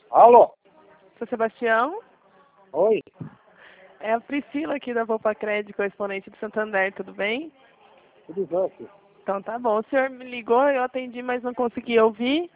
Alô? Seu Sebastião? Oi? É a Priscila aqui da Volpa Crédito, correspondente do Santander, tudo bem? Tudo bem, filho? Então tá bom. O senhor me ligou, eu atendi, mas não consegui ouvir.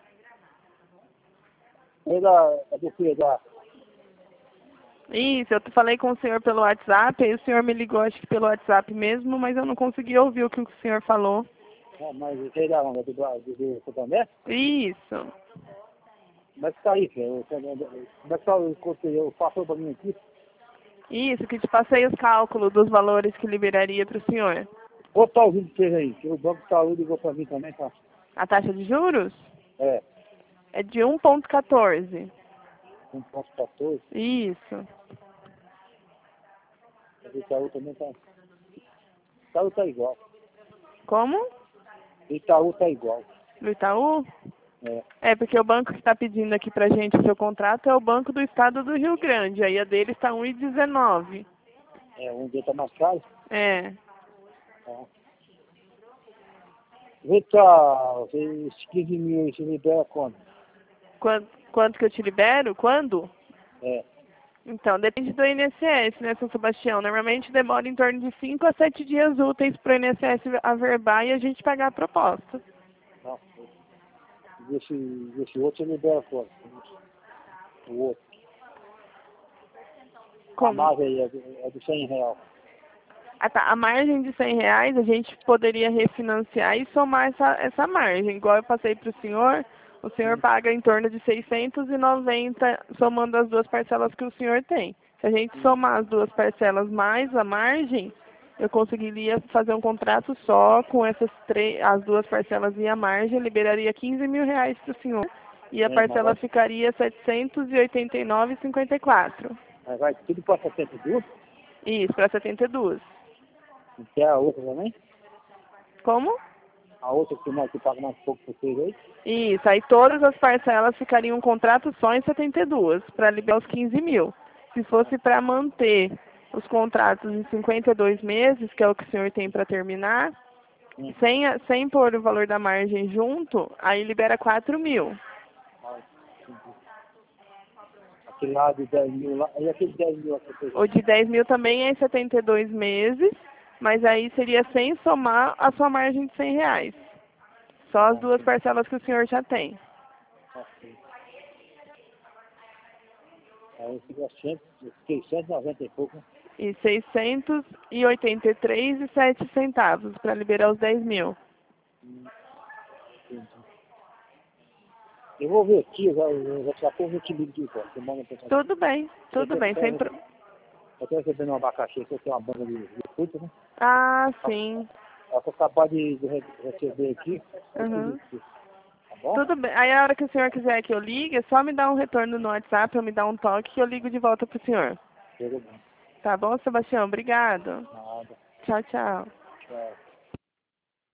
É do que? Isso, eu falei com o senhor pelo WhatsApp, aí o senhor me ligou, acho que pelo WhatsApp mesmo, mas eu não consegui ouvir o que o senhor falou. Mas você é da onda do Santander? Isso. Como é que tá aí, filho? Como é que tá o conteúdo? Passou pra mim aqui. Isso, que te passei os cálculos dos valores que liberaria para o senhor. Quanto tá ouvindo vocês aí? Que o Banco de Saúde ligou pra mim também, tá? A taxa de juros É, é de 1,14. 1,14. Isso. O Itaú também tá. Itaú tá igual. Como? O Itaú tá igual. Do Itaú? É, É, porque o banco que está pedindo aqui pra gente o seu contrato é o Banco do Estado do Rio Grande. Aí a dele está 1,19. um dia tá mais caro. É. Tá. Vê cá, esses 15 mil aí, você libera quando? Quanto que eu te libero? Quando? É, Então, depende do INSS, né, São Sebastião? Normalmente demora em torno de 5 a 7 dias úteis para o INSS averbar e a gente pagar a proposta. tá. Esse outro você libera quando? O outro. A Como? margem aí é de 100 reais. Ah, tá. A margem de R$ 100 a gente poderia refinanciar e somar essa margem. Igual eu passei para o senhor paga em torno de 690, somando as duas parcelas que o senhor tem. Se a gente somar as duas parcelas mais a margem, eu conseguiria fazer um contrato só com as duas parcelas e a margem, liberaria R$ 15.000 para o senhor. E a Mas parcela ficaria R$ 789,54. mas vai tudo para 72? Isso, para 72. E quer a outra também? Como? A outra que paga mais pouco por vocês aí? Isso, aí todas as parcelas ficariam um contrato só em 72, para liberar os 15 mil. Se fosse para manter os contratos em 52 meses, que é o que o senhor tem para terminar, sem pôr o valor da margem junto, aí libera 4 mil. Aquele lá de 10 mil lá, e aquele 10 mil que você O de 10 mil também é em 72 meses, mas aí seria sem somar a sua margem de R$ 100. Só as duas parcelas que o senhor já tem. aí fica 690 e pouco, né? E R$ 683,07 para liberar os 10 mil. Entendi. Eu vou ver aqui, daqui a pouco eu te ligo de volta. Semana passada. Tudo bem, tudo bem. Eu tô recebendo um abacaxi, aqui, eu tenho uma banda de fruta, né? Ah, sim. Eu tô capaz de receber aqui, eu te Uhum. ligo, tá bom? Tudo bem. Aí a hora que o senhor quiser que eu ligue, é só me dar um retorno no WhatsApp ou me dar um toque que eu ligo de volta pro senhor. Tudo bem. Tá bom, Sebastião? Obrigado. Nada. Tchau, tchau. Tchau.